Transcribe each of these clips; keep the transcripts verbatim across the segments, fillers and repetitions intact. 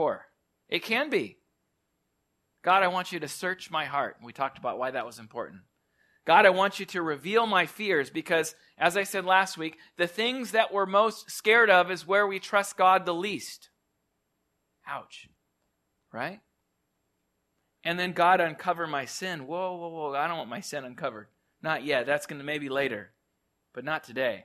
Or it can be. God, I want you to search my heart. We talked about why that was important. God, I want you to reveal my fears because, as I said last week, the things that we're most scared of is where we trust God the least. Ouch. Right? And then, God, uncover my sin. Whoa, whoa, whoa. I don't want my sin uncovered. Not yet. That's going to maybe later. But not today.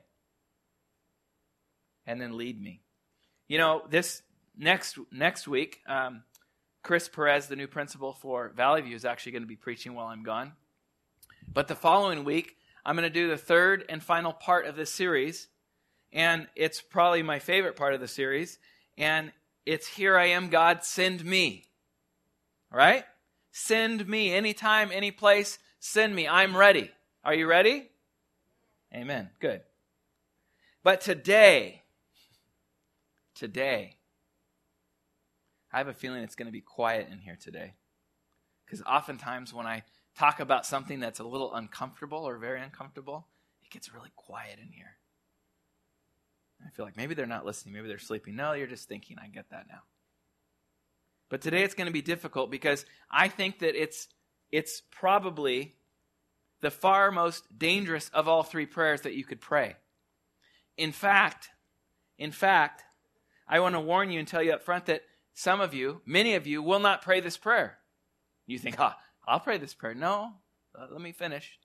And then lead me. You know, this next next week, um, Chris Perez, the new principal for Valley View, is actually going to be preaching while I'm gone. But the following week, I'm going to do the third and final part of this series. And it's probably my favorite part of the series. And it's Here I Am, God, Send Me. All right? Send me. Anytime, any place, send me. I'm ready. Are you ready? Amen. Good. But today, today, I have a feeling it's going to be quiet in here today. Because oftentimes when I talk about something that's a little uncomfortable or very uncomfortable, it gets really quiet in here. I feel like maybe they're not listening, maybe they're sleeping. No, you're just thinking. I get that now. But today it's going to be difficult because I think that it's it's probably the far most dangerous of all three prayers that you could pray. In fact, in fact, I want to warn you and tell you up front that some of you, many of you, will not pray this prayer. You think, ah, I'll pray this prayer. No, uh, let me finish.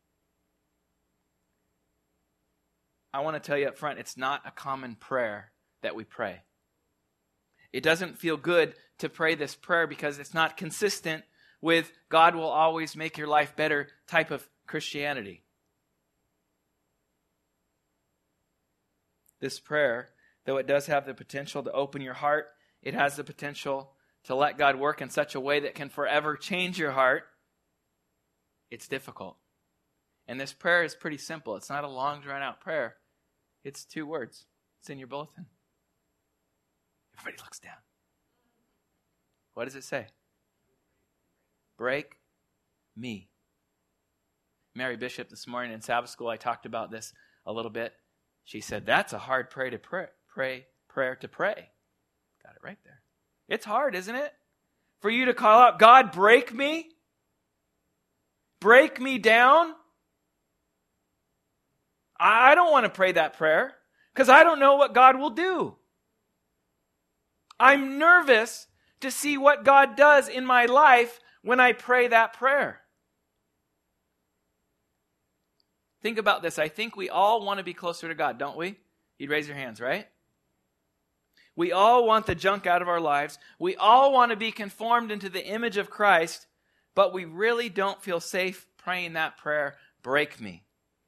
I want to tell you up front, it's not a common prayer that we pray. It doesn't feel good to pray this prayer because it's not consistent with God will always make your life better type of Christianity. This prayer, though it does have the potential to open your heart, it has the potential to let God work in such a way that can forever change your heart. It's difficult. And this prayer is pretty simple. It's not a long, drawn-out prayer. It's two words. It's in your bulletin. Everybody looks down. What does it say? Break me. Mary Bishop this morning in Sabbath school, I talked about this a little bit. She said, that's a hard prayer to pray, pray, prayer to pray. Got it right there. It's hard, isn't it? For you to call out, God, break me? Break me down? I don't want to pray that prayer because I don't know what God will do. I'm nervous to see what God does in my life when I pray that prayer. Think about this. I think we all want to be closer to God, don't we? You'd raise your hands, right? We all want the junk out of our lives. We all want to be conformed into the image of Christ, but we really don't feel safe praying that prayer, break me.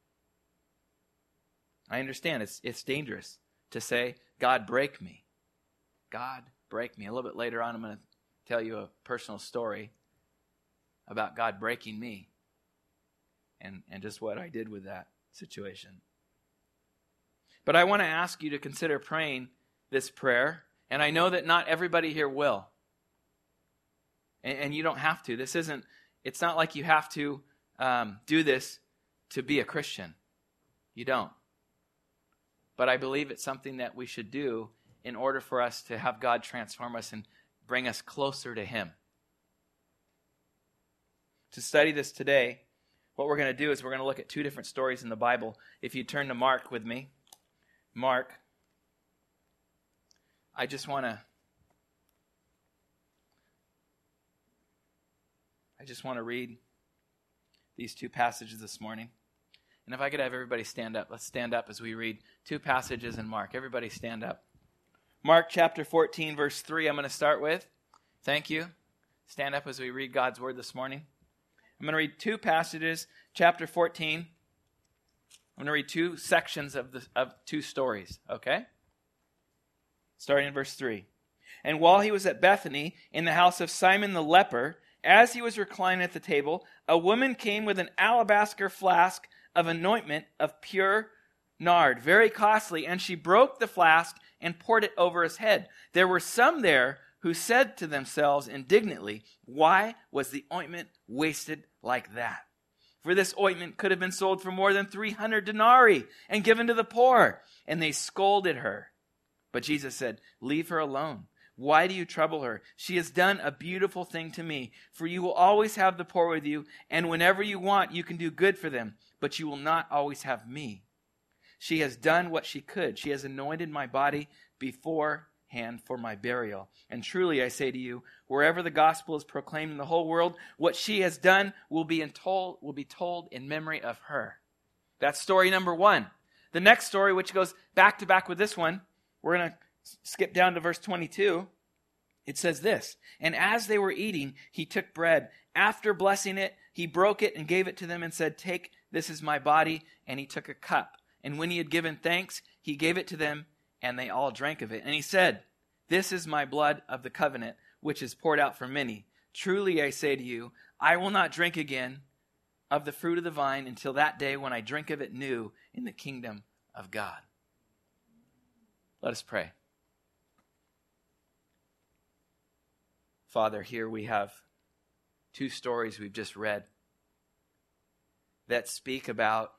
I understand it's it's dangerous to say, God, break me. God, break me. A little bit later on, I'm going to tell you a personal story about God breaking me and, and just what I did with that situation. But I want to ask you to consider praying this prayer, and I know that not everybody here will. And, and you don't have to. This isn't, it's not like you have to um, do this to be a Christian. You don't. But I believe it's something that we should do in order for us to have God transform us and bring us closer to Him. To study this today, what we're going to do is we're going to look at two different stories in the Bible. If you turn to Mark with me. Mark. I just want to I just want to read these two passages this morning. And if I could have everybody stand up. Let's stand up as we read two passages in Mark. Everybody stand up. Mark chapter fourteen, verse three, I'm going to start with. Thank you. Stand up as we read God's word this morning. I'm going to read two passages, chapter fourteen. I'm going to read two sections of the of two stories, okay? Starting in verse three. And while he was at Bethany, in the house of Simon the leper, as he was reclining at the table, a woman came with an alabaster flask of anointment of pure nard, very costly, and she broke the flask and poured it over his head. There were some there who said to themselves indignantly, why was the ointment wasted like that? For this ointment could have been sold for more than three hundred denarii and given to the poor. And they scolded her. But Jesus said, leave her alone. Why do you trouble her? She has done a beautiful thing to me. For you will always have the poor with you, and whenever you want, you can do good for them. But you will not always have me. She has done what she could. She has anointed my body beforehand for my burial. And truly I say to you, wherever the gospel is proclaimed in the whole world, what she has done will be told, will be told in memory of her. That's story number one. The next story, which goes back to back with this one, we're going to skip down to verse twenty-two. It says this, and as they were eating, he took bread. After blessing it, he broke it and gave it to them and said, take, this is my body. And he took a cup. And when he had given thanks, he gave it to them, and they all drank of it. And he said, this is my blood of the covenant, which is poured out for many. Truly I say to you, I will not drink again of the fruit of the vine until that day when I drink of it new in the kingdom of God. Let us pray. Father, here we have two stories we've just read that speak about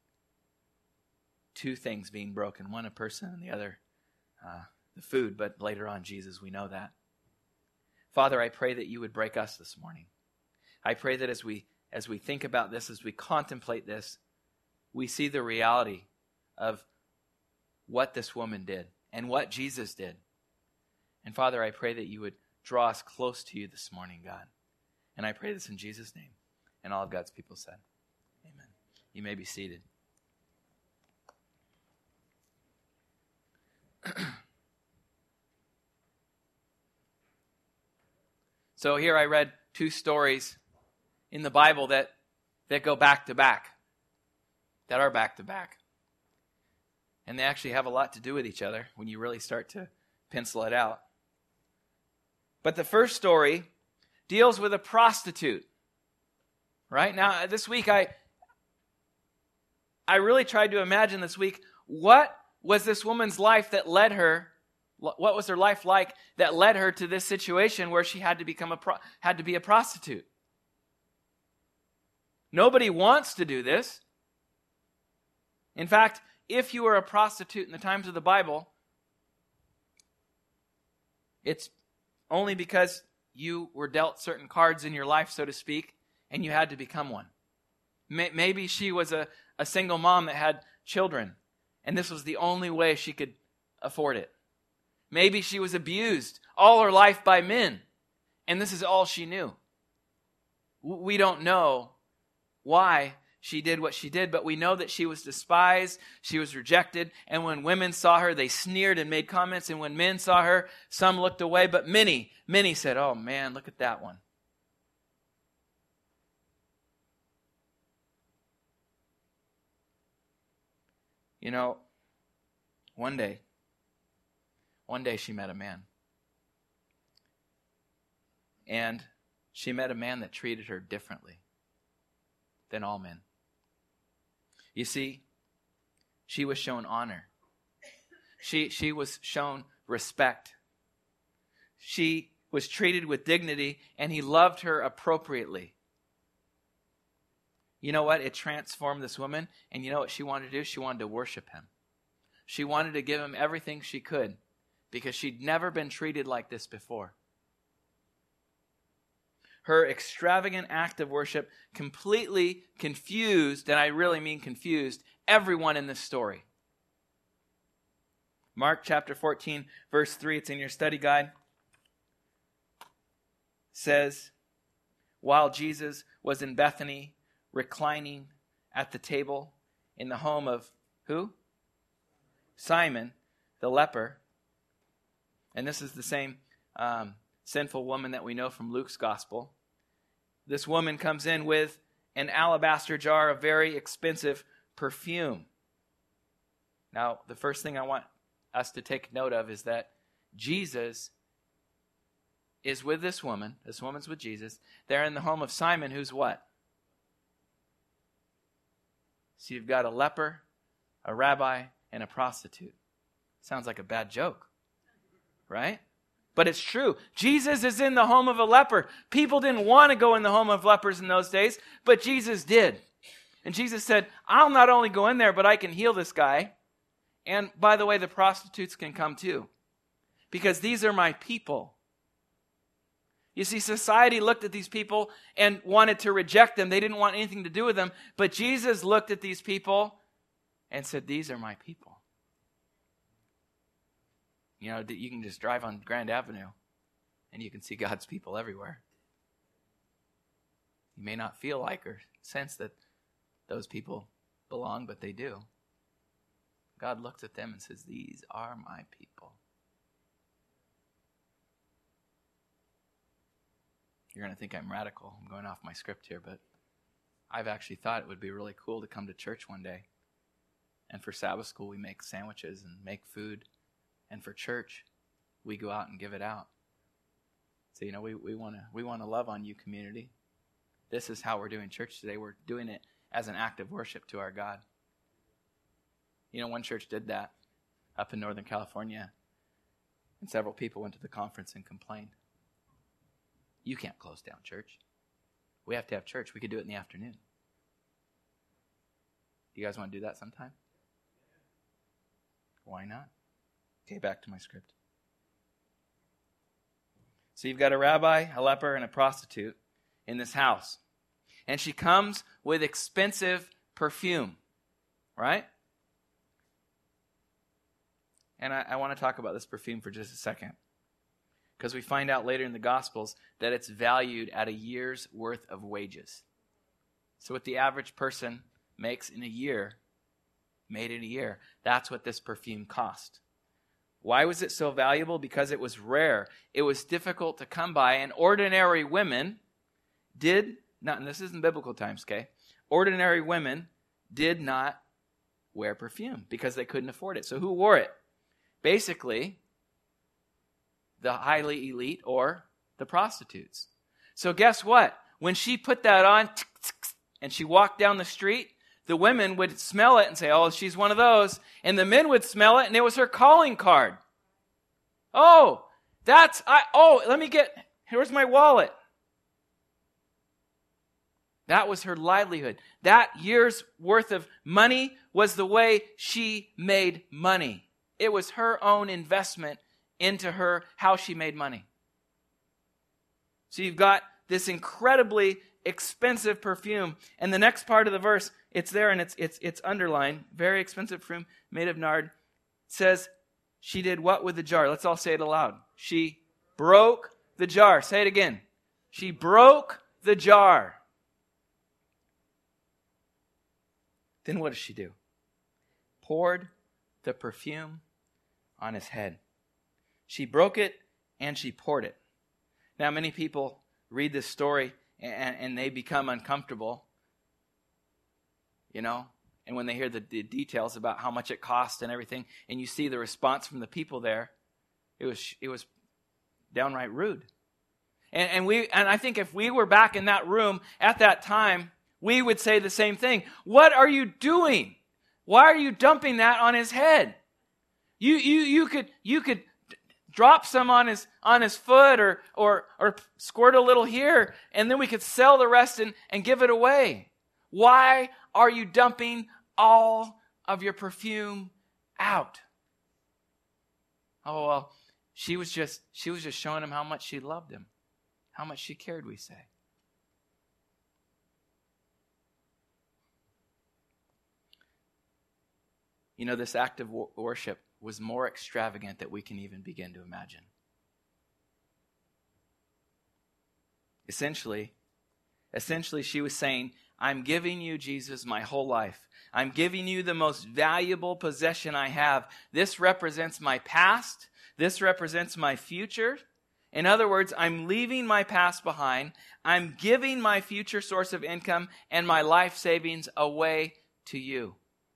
two things being broken. One, a person, and the other, uh, the food. But later on, Jesus, we know that. Father, I pray that you would break us this morning. I pray that as we as we think about this, as we contemplate this, we see the reality of what this woman did and what Jesus did. And Father, I pray that you would draw us close to you this morning, God. And I pray this in Jesus' name. And all of God's people said, amen. You may be seated. So here I read two stories in the Bible that, that go back to back, that are back to back. And they actually have a lot to do with each other when you really start to pencil it out. But the first story deals with a prostitute. Right? Now, this week, I I really tried to imagine this week, what was this woman's life that led her, what was her life like that led her to this situation where she had to become a pro, had to be a prostitute? Nobody wants to do this. In fact, if you were a prostitute in the times of the Bible, it's only because you were dealt certain cards in your life, so to speak, and you had to become one. Maybe she was a, a single mom that had children, and this was the only way she could afford it. Maybe she was abused all her life by men, and this is all she knew. We don't know why she did what she did, but we know that she was despised, she was rejected, and when women saw her, they sneered and made comments, and when men saw her, some looked away, but many, many said, oh man, look at that one. You know, one day, one day she met a man. And she met a man that treated her differently than all men. You see, she was shown honor. She, she was shown respect. She was treated with dignity, and he loved her appropriately. You know what? It transformed this woman, and you know what she wanted to do? She wanted to worship him. She wanted to give him everything she could because she'd never been treated like this before. Her extravagant act of worship completely confused, and I really mean confused, everyone in this story. Mark chapter fourteen, verse three, it's in your study guide, says, while Jesus was in Bethany, reclining at the table in the home of who? Simon, the leper. And this is the same um, sinful woman that we know from Luke's gospel. This woman comes in with an alabaster jar of very expensive perfume. Now, the first thing I want us to take note of is that Jesus is with this woman. This woman's with Jesus. They're in the home of Simon, who's what? So you've got a leper, a rabbi, and a prostitute. Sounds like a bad joke, right? But it's true. Jesus is in the home of a leper. People didn't want to go in the home of lepers in those days, but Jesus did. And Jesus said, I'll not only go in there, but I can heal this guy. And by the way, the prostitutes can come too. because these are my people. You see, society looked at these people and wanted to reject them. They didn't want anything to do with them. But Jesus looked at these people and said, these are my people. You know, you can just drive on Grand Avenue and you can see God's people everywhere. You may not feel like or sense that those people belong, but they do. God looks at them and says, these are my people. You're going to think I'm radical. I'm going off my script here, but I've actually thought it would be really cool to come to church one day. And for Sabbath school, we make sandwiches and make food. And for church, we go out and give it out. So, you know, we, we want to we want to love on you, community. This is how we're doing church today. We're doing it as an act of worship to our God. You know, one church did that up in Northern California. And several people went to the conference and complained. You can't close down church. We have to have church. We could do it in the afternoon. You guys want to do that sometime? Why not? Okay, back to my script. So you've got a rabbi, a leper, and a prostitute in this house. And she comes with expensive perfume, right? And I, I want to talk about this perfume for just a second. Because we find out later in the Gospels that it's valued at a year's worth of wages. So what the average person makes in a year, made in a year, that's what this perfume cost. Why was it so valuable? Because it was rare. It was difficult to come by, and ordinary women did not, and this isn't biblical times, okay? Ordinary women did not wear perfume because they couldn't afford it. So who wore it? Basically, the highly elite or the prostitutes. So guess what? When she put that on and she walked down the street, the women would smell it and say, oh, she's one of those. And the men would smell it and it was her calling card. Oh, that's, I. oh, let me get, here's my wallet. That was her livelihood. That year's worth of money was the way she made money. It was her own investment into her, how she made money. So you've got this incredibly expensive perfume. And the next part of the verse, it's there and it's it's it's underlined. Very expensive perfume made of nard. It says, she did what with the jar? Let's all say it aloud. She broke the jar. Say it again. She broke the jar. Then what does she do? Poured the perfume on his head. She broke it and she poured it. Now, many people read this story and, and they become uncomfortable, you know, and when they hear the, the details about how much it cost and everything, and you see the response from the people there, it was it was downright rude. And, and we and I think if we were back in that room at that time, we would say the same thing. What are you doing? Why are you dumping that on his head? You you you could you could. drop some on his on his foot or or or squirt a little here, and then we could sell the rest and, and give it away. Why are you dumping all of your perfume out? Oh, well, she was just she was just showing him how much she loved him, how much she cared, we say. You know, this act of worship was more extravagant than we can even begin to imagine. Essentially, essentially she was saying, I'm giving you, Jesus, my whole life. I'm giving you the most valuable possession I have. This represents my past. This represents my future. In other words, I'm leaving my past behind. I'm giving my future source of income and my life savings away to you.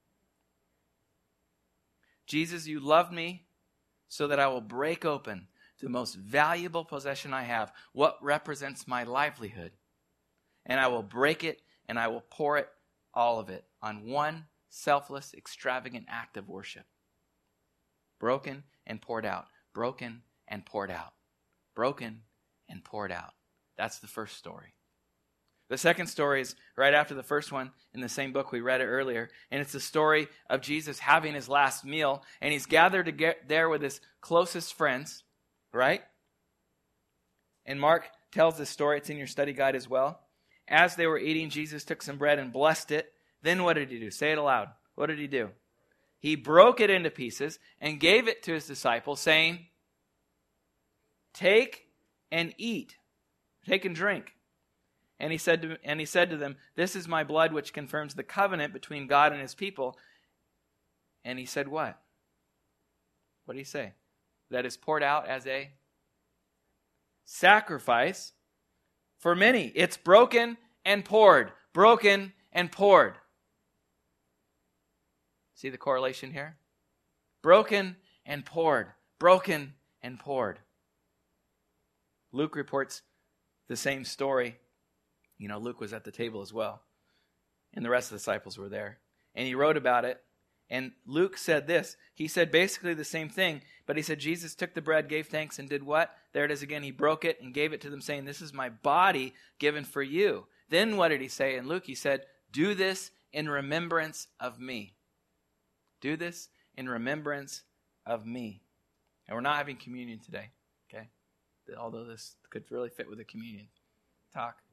Jesus, you love me so that I will break open the most valuable possession I have, what represents my livelihood. And I will break it and I will pour it, all of it, on one selfless, extravagant act of worship. Broken and poured out. Broken and poured out. Broken and poured out. That's the first story. The second story is right after the first one in the same book. We read it earlier. And it's the story of Jesus having his last meal. And he's gathered to get there with his closest friends. right? And Mark tells this story. It's in your study guide as well. As they were eating, Jesus took some bread and blessed it. Then what did he do? Say it aloud. What did he do? He broke it into pieces and gave it to his disciples, saying, "Take and eat. Take and drink." And he said to, and he said to them, "This is my blood which confirms the covenant between God and his people." And he said what? What did he say? That is poured out as a sacrifice for many. It's broken and poured. Broken and poured. See the correlation here? Broken and poured. Broken and poured. Luke reports the same story. You know, Luke was at the table as well. And the rest of the disciples were there. And he wrote about it. And Luke said this. He said basically the same thing. But he said Jesus took the bread, gave thanks, and did what? There it is again. He broke it and gave it to them, saying, "This is my body given for you." Then what did he say in Luke? He said, "Do this in remembrance of me." Do this in remembrance of me. And we're not having communion today, okay? Although this could really fit with a communion talk.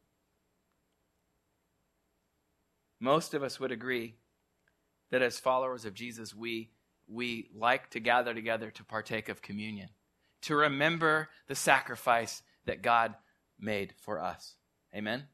Most of us would agree that as followers of Jesus, we, we like to gather together to partake of communion, to remember the sacrifice that God made for us. Amen?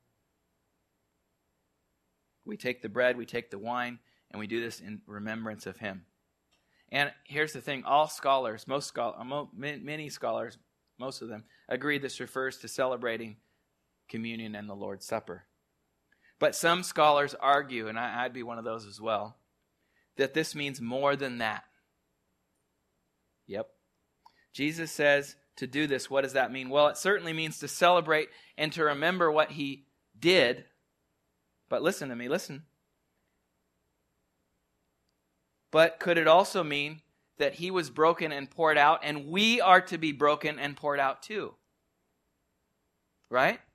We take the bread, we take the wine, and we do this in remembrance of him. And here's the thing, all scholars, most scholars, many scholars, most of them, agree this refers to celebrating communion and the Lord's Supper. But some scholars argue, and I, I'd be one of those as well, that this means more than that. Yep. Jesus says to do this. What does that mean? Well, it certainly means to celebrate and to remember what he did. But listen to me, listen. But could it also mean that he was broken and poured out, and we are to be broken and poured out too? Right?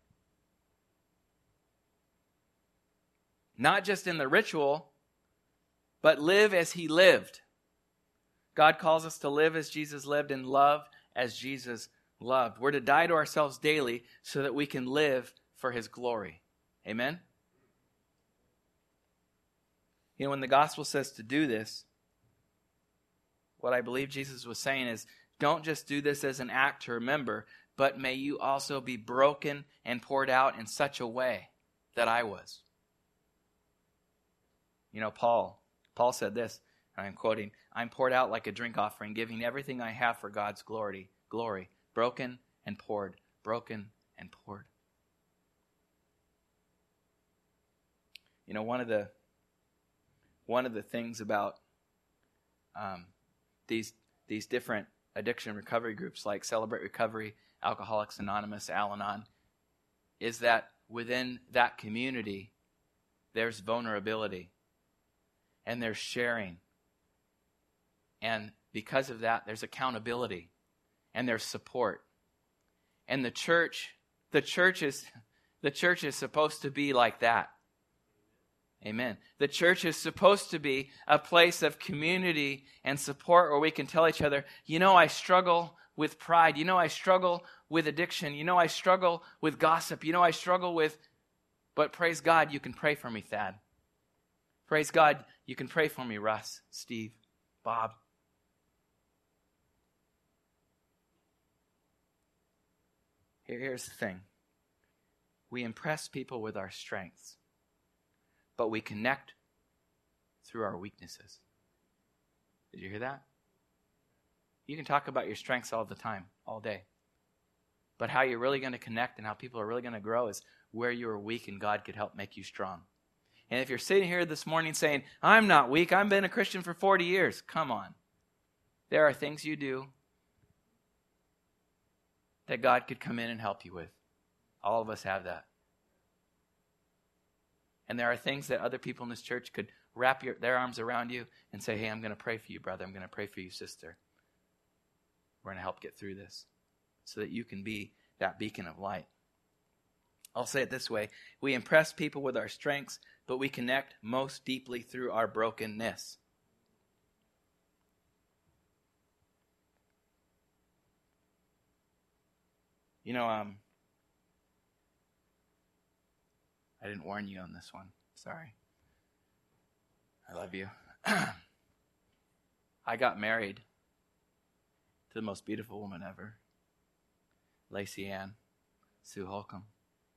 Not just in the ritual, but live as he lived. God calls us to live as Jesus lived and love as Jesus loved. We're to die to ourselves daily so that we can live for his glory. Amen? You know, when the gospel says to do this, what I believe Jesus was saying is, don't just do this as an act to remember, but may you also be broken and poured out in such a way that I was. You know, Paul, Paul said this, and I'm quoting, "I'm poured out like a drink offering, giving everything I have for God's glory, glory, broken and poured, broken and poured." You know, one of the one of the things about um, these these different addiction recovery groups like Celebrate Recovery, Alcoholics Anonymous, Al-Anon, is that within that community, there's vulnerability and there's sharing. And because of that, there's accountability and there's support. And the church, the church is, the church is supposed to be like that. Amen. The church is supposed to be a place of community and support where we can tell each other, you know, I struggle with pride. You know, I struggle with addiction. You know, I struggle with gossip. You know, I struggle with, but praise God, you can pray for me, Thad. Praise God, you can pray for me, Russ, Steve, Bob. Here, here's the thing. We impress people with our strengths, but we connect through our weaknesses. Did you hear that? You can talk about your strengths all the time, all day. But how you're really going to connect and how people are really going to grow is where you are weak and God could help make you strong. And if you're sitting here this morning saying, I'm not weak, I've been a Christian for forty years, come on. There are things you do that God could come in and help you with. All of us have that. And there are things that other people in this church could wrap your, their arms around you and say, hey, I'm going to pray for you, brother. I'm going to pray for you, sister. We're going to help get through this so that you can be that beacon of light. I'll say it this way. We impress people with our strengths, but we connect most deeply through our brokenness. You know, um, I didn't warn you on this one. Sorry. I love you. I got married to the most beautiful woman ever, Lacey Ann Sue Holcomb.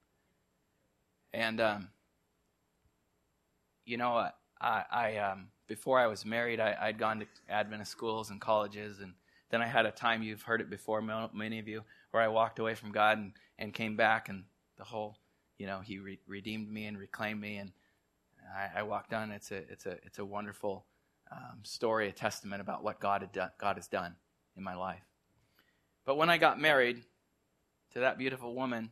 And, um, you know, I, I um, before I was married, I, I'd gone to Adventist schools and colleges, and then I had a time, you've heard it before, many of you, where I walked away from God and, and came back, and the whole, you know, He re- redeemed me and reclaimed me, and I, I walked on. It's a, it's a, it's a wonderful um, story, a testament about what God had done, God has done in my life. But when I got married to that beautiful woman,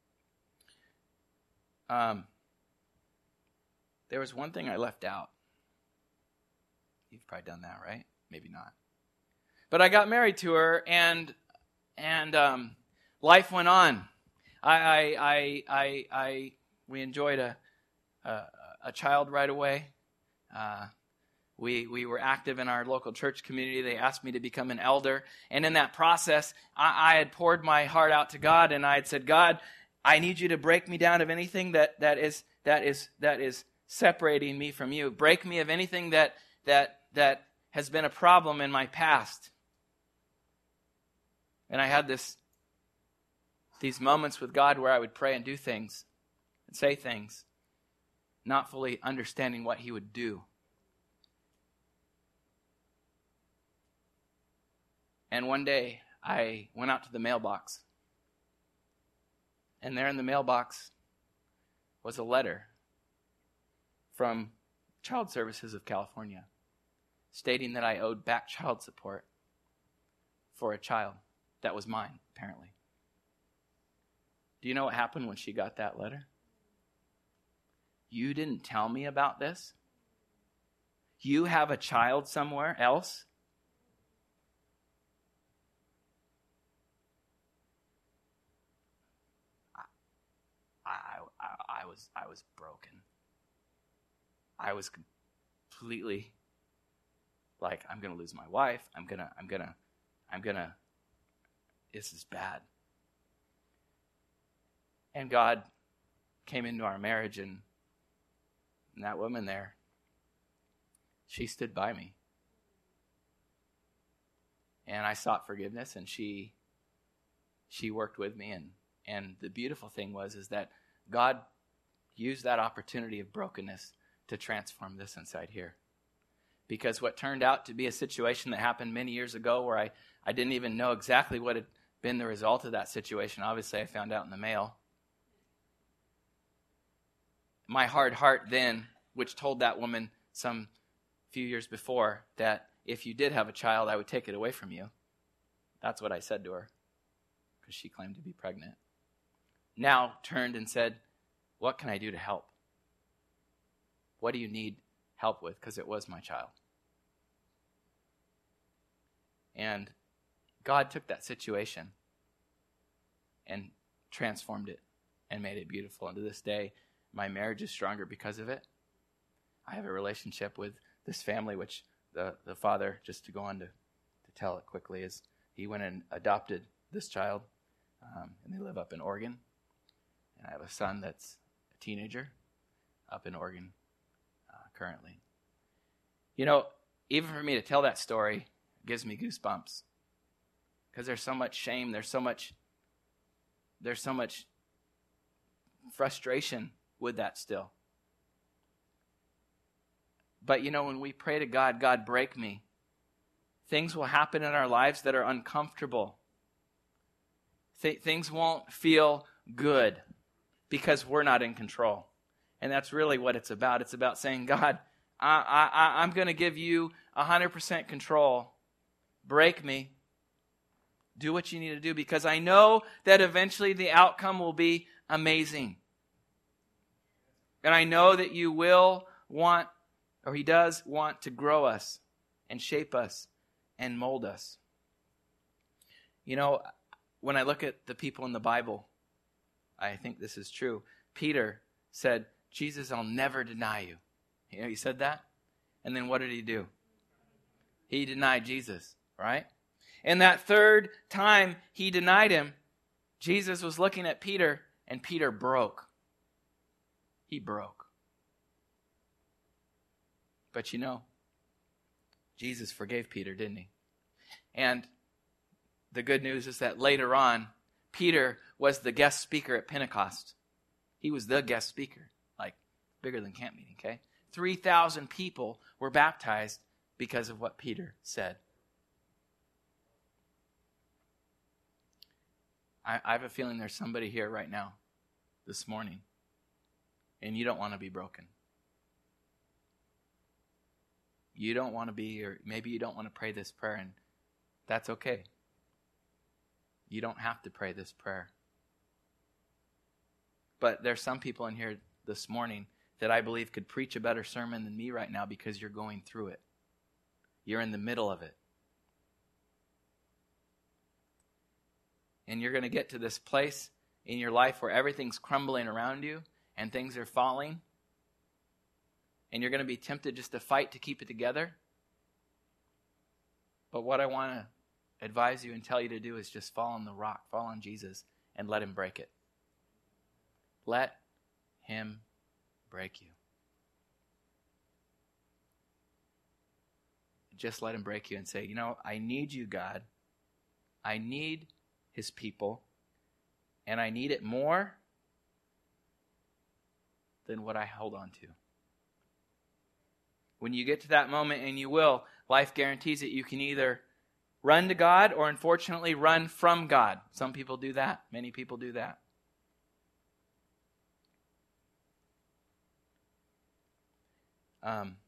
um, there was one thing I left out. You've probably done that, right? Maybe not. But I got married to her, and and um, life went on. I I I I, I we enjoyed a, a a child right away. Uh, we we were active in our local church community. They asked me to become an elder, and in that process, I, I had poured my heart out to God, and I had said, God, I need you to break me down of anything that that is that is that is separating me from you. Break me of anything that that that has been a problem in my past. And I had this these moments with God where I would pray and do things and say things, not fully understanding what He would do. And one day I went out to the mailbox, and there in the mailbox was a letter from Child Services of California stating that I owed back child support for a child that was mine, apparently. Do you know what happened when she got that letter? You didn't tell me about this? You have a child somewhere else? I, I, I, I was I was broken. I was completely like, I'm going to lose my wife. I'm going to, I'm going to, I'm going to, this is bad. And God came into our marriage, and, and that woman there, she stood by me. And I sought forgiveness, and she, she worked with me. And, and the beautiful thing was, is that God used that opportunity of brokenness to transform this inside here. Because what turned out to be a situation that happened many years ago where I, I didn't even know exactly what had been the result of that situation. Obviously, I found out in the mail. My hard heart then, which told that woman some few years before that if you did have a child, I would take it away from you. That's what I said to her, because she claimed to be pregnant. Now turned and said, what can I do to help? What do you need help with? Because it was my child. And God took that situation and transformed it and made it beautiful. And to this day, my marriage is stronger because of it. I have a relationship with this family, which the, the father, just to go on to, to tell it quickly, is he went and adopted this child, um, and they live up in Oregon. And I have a son that's a teenager up in Oregon uh, currently. You know, even for me to tell that story gives me goosebumps, because there's so much shame, there's so much, there's so much frustration with that still. But you know, when we pray to God, God, break me, things will happen in our lives that are uncomfortable. Th- things won't feel good because we're not in control. And that's really what it's about. It's about saying, God, I, I, I'm going to give you one hundred percent control. Break me. Do what you need to do, because I know that eventually the outcome will be amazing. And I know that you will want, or He does want to grow us and shape us and mold us. You know, when I look at the people in the Bible, I think this is true. Peter said, Jesus, I'll never deny you. You know, he said that. And then what did he do? He denied Jesus, right? And that third time he denied him, Jesus was looking at Peter, and Peter broke. He broke. But you know, Jesus forgave Peter, didn't he? And the good news is that later on, Peter was the guest speaker at Pentecost. He was the guest speaker, like bigger than camp meeting, okay? three thousand people were baptized because of what Peter said. I, I have a feeling there's somebody here right now, this morning, and you don't want to be broken. You don't want to be, or maybe you don't want to pray this prayer, and that's okay. You don't have to pray this prayer. But there's some people in here this morning that I believe could preach a better sermon than me right now because you're going through it. You're in the middle of it. And you're going to get to this place in your life where everything's crumbling around you and things are falling. And you're going to be tempted just to fight to keep it together. But what I want to advise you and tell you to do is just fall on the rock, fall on Jesus, and let him break it. Let him break you. Just let him break you and say, you know, I need you, God. I need his people, and I need it more than what I hold on to. When you get to that moment, and you will, life guarantees it, you can either run to God or, unfortunately, run from God. Some people do that. Many people do that. Um,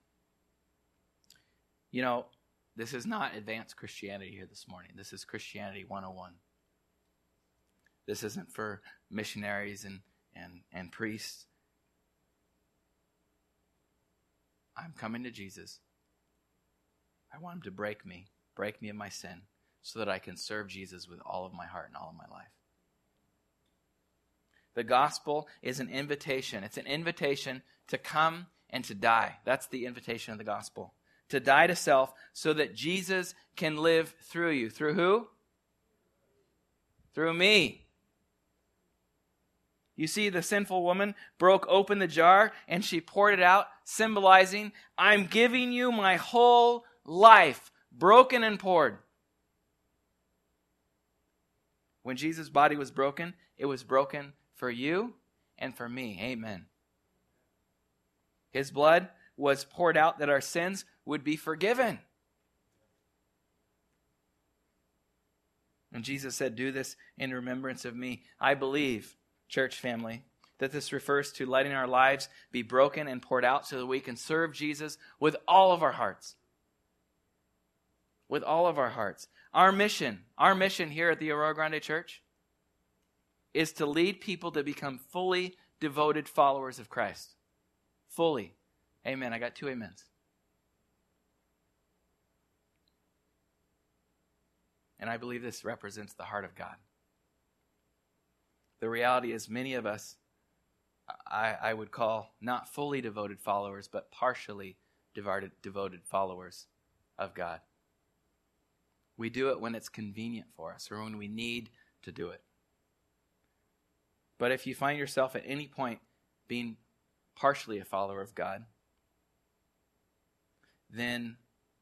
you know, this is not advanced Christianity here this morning. This is Christianity one oh one. This isn't for missionaries and, and, and priests. I'm coming to Jesus. I want him to break me, break me of my sin, so that I can serve Jesus with all of my heart and all of my life. The gospel is an invitation. It's an invitation to come and to die. That's the invitation of the gospel. To die to self so that Jesus can live through you. Through who? Through me. You see, the sinful woman broke open the jar and she poured it out, symbolizing, I'm giving you my whole life, broken and poured. When Jesus' body was broken, it was broken for you and for me. Amen. His blood was poured out that our sins would be forgiven. And Jesus said, do this in remembrance of me. I believe, church family, that this refers to letting our lives be broken and poured out so that we can serve Jesus with all of our hearts. With all of our hearts. Our mission, our mission here at the Aurora Grande Church is to lead people to become fully devoted followers of Christ. Fully. Amen. I got two amens. And I believe this represents the heart of God. The reality is many of us, I, I would call not fully devoted followers, but partially devoted, devoted followers of God. We do it when it's convenient for us or when we need to do it. But if you find yourself at any point being partially a follower of God, then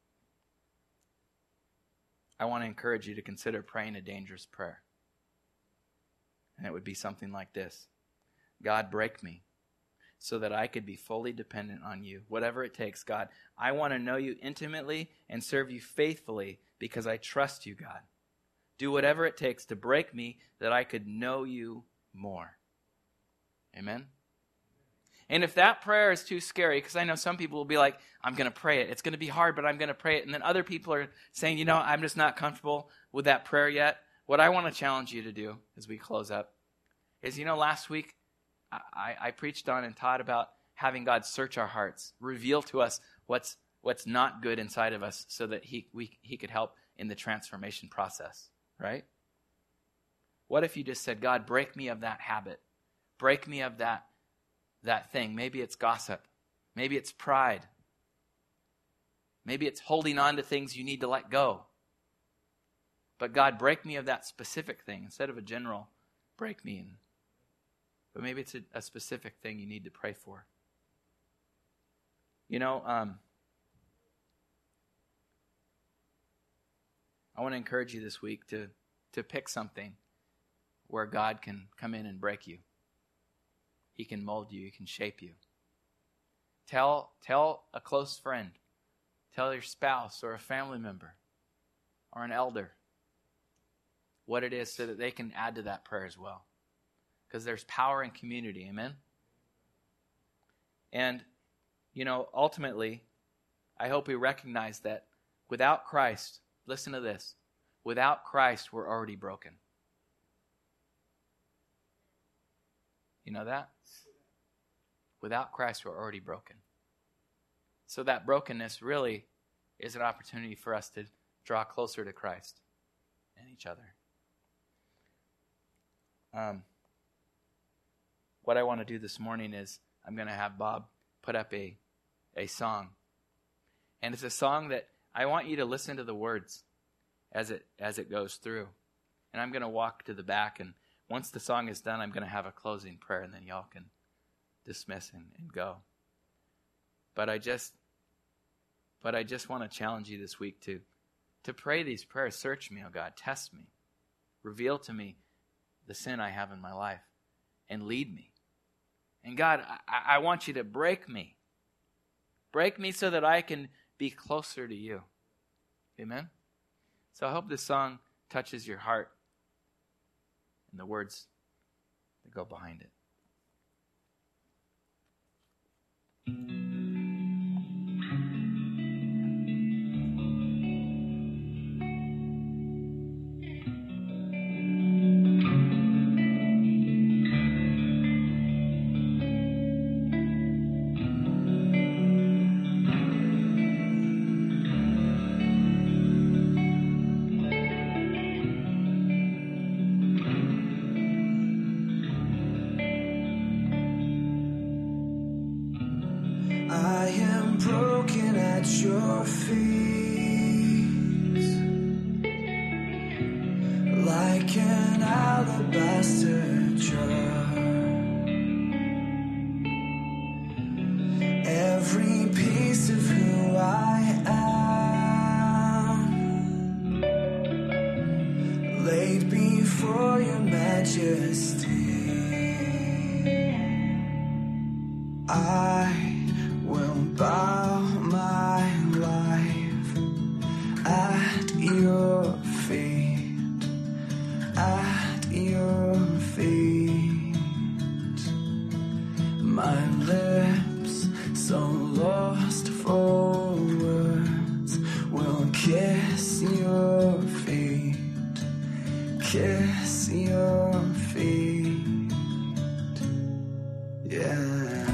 I want to encourage you to consider praying a dangerous prayer. And it would be something like this. God, break me so that I could be fully dependent on you. Whatever it takes, God. I want to know you intimately and serve you faithfully because I trust you, God. Do whatever it takes to break me that I could know you more. Amen? And if that prayer is too scary, because I know some people will be like, I'm going to pray it. It's going to be hard, but I'm going to pray it. And then other people are saying, you know, I'm just not comfortable with that prayer yet. What I want to challenge you to do as we close up is, you know, last week I, I preached on and taught about having God search our hearts, reveal to us what's what's not good inside of us so that he, we, he could help in the transformation process, right? What if you just said, God, break me of that habit. Break me of that that thing. Maybe it's gossip. Maybe it's pride. Maybe it's holding on to things you need to let go. But God, break me of that specific thing instead of a general break me. And, but maybe it's a, a specific thing you need to pray for. You know, um, I want to encourage you this week to, to pick something where God can come in and break you. He can mold you. He can shape you. Tell, tell a close friend. Tell your spouse or a family member or an elder what it is so that they can add to that prayer as well. Because there's power in community. Amen? And, you know, ultimately, I hope we recognize that without Christ, listen to this, without Christ, we're already broken. You know that? Without Christ, we're already broken. So that brokenness really is an opportunity for us to draw closer to Christ and each other. Um, what I want to do this morning is I'm going to have Bob put up a, a song. And it's a song that I want you to listen to the words as it as it goes through. And I'm going to walk to the back, and once the song is done, I'm going to have a closing prayer, and then y'all can dismiss and, and go. But I just but I just want to challenge you this week to, to pray these prayers. Search me, oh God. Test me. Reveal to me the sin I have in my life and lead me. And God, I, I want you to break me. Break me so that I can be closer to you. Amen? So I hope this song touches your heart and the words that go behind it. Your feet, like an alabaster jar, every piece of who I am laid before your majesty. I will bow my life at your feet, at your feet. My lips, so lost for words, will kiss your feet, kiss your feet. Yeah.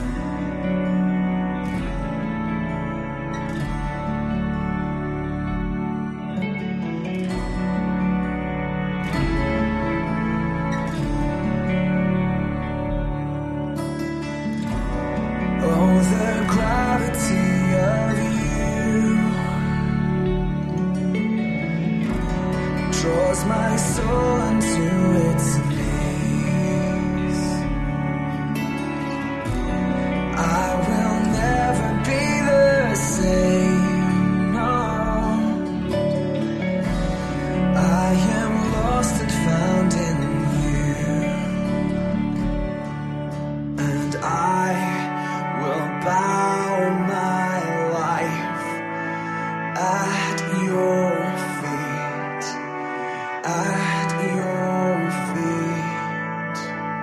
My soul unto its knees. I will never be the same, no. I am lost and found in you, and I will bow my life at your at your feet.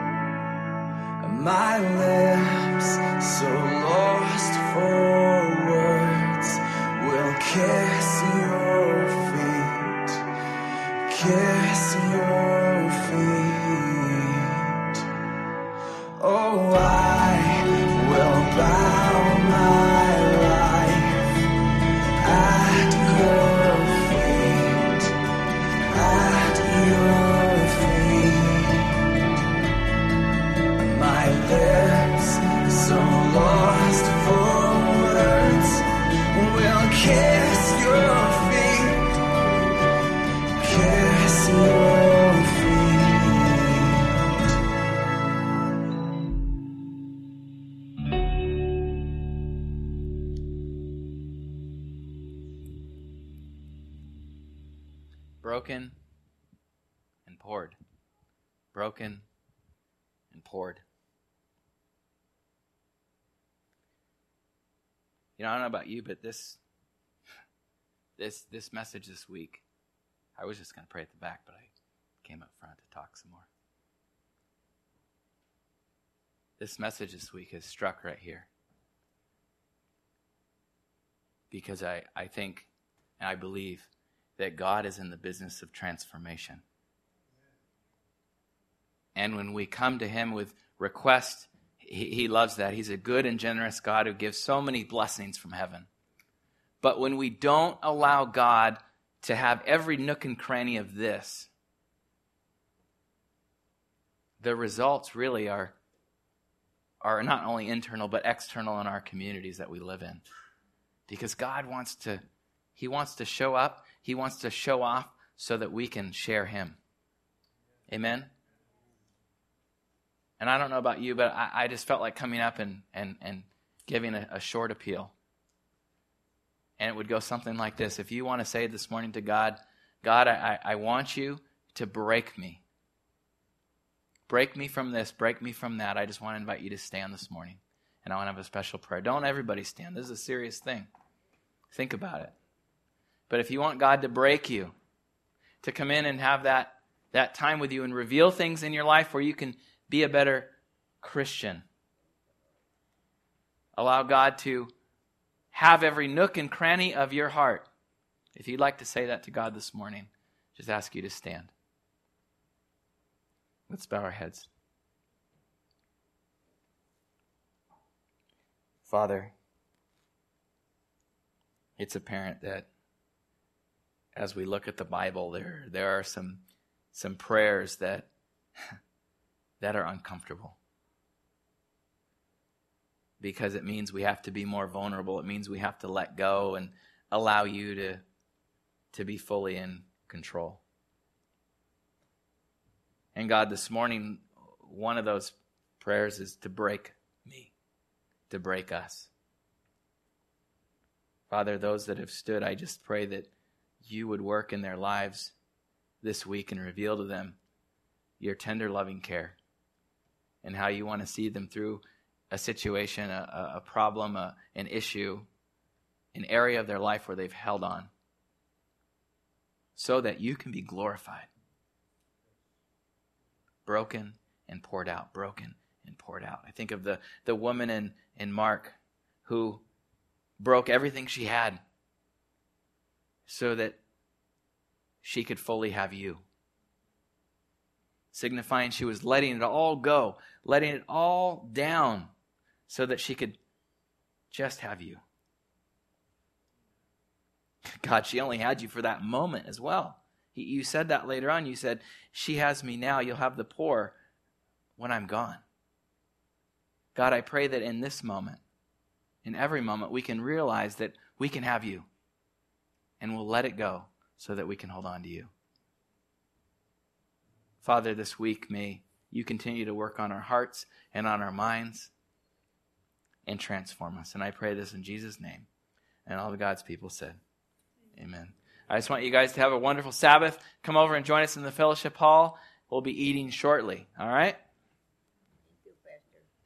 My lips, so lost for words, will kiss your feet, kiss your feet. Oh, I will bow my life at your feet, at your feet. My lips, so lost for broken and poured. Broken and poured. You know, I don't know about you, but this this this message this week, I was just going to pray at the back, but I came up front to talk some more. This message this week has struck right here. Because I, I think and I believe that God is in the business of transformation. And when we come to him with request, he, he loves that. He's a good and generous God who gives so many blessings from heaven. But when we don't allow God to have every nook and cranny of this, the results really are, are not only internal but external in our communities that we live in. Because God wants to, he wants to show up, he wants to show off so that we can share him. Amen? And I don't know about you, but I, I just felt like coming up and, and, and giving a, a short appeal. And it would go something like this. If you want to say this morning to God, God, I, I want you to break me. Break me from this, break me from that. I just want to invite you to stand this morning. And I want to have a special prayer. Don't everybody stand. This is a serious thing. Think about it. But if you want God to break you, to come in and have that, that time with you and reveal things in your life where you can be a better Christian. Allow God to have every nook and cranny of your heart. If you'd like to say that to God this morning, just ask you to stand. Let's bow our heads. Father, it's apparent that as we look at the Bible, there, there are some, some prayers that, that are uncomfortable. Because it means we have to be more vulnerable. It means we have to let go and allow you to, to be fully in control. And God, this morning, one of those prayers is to break me, to break us. Father, those that have stood, I just pray that you would work in their lives this week and reveal to them your tender, loving care and how you want to see them through a situation, a, a problem, a, an issue, an area of their life where they've held on so that you can be glorified. Broken and poured out, broken and poured out. I think of the, the woman in, in Mark who broke everything she had so that she could fully have you. Signifying she was letting it all go, letting it all down so that she could just have you. God, she only had you for that moment as well. You said that later on. You said, she has me now. You'll have the poor when I'm gone. God, I pray that in this moment, in every moment, we can realize that we can have you. And we'll let it go so that we can hold on to you. Father, this week, may you continue to work on our hearts and on our minds and transform us. And I pray this in Jesus' name. And all the God's people said, amen. I just want you guys to have a wonderful Sabbath. Come over and join us in the fellowship hall. We'll be eating shortly. All right?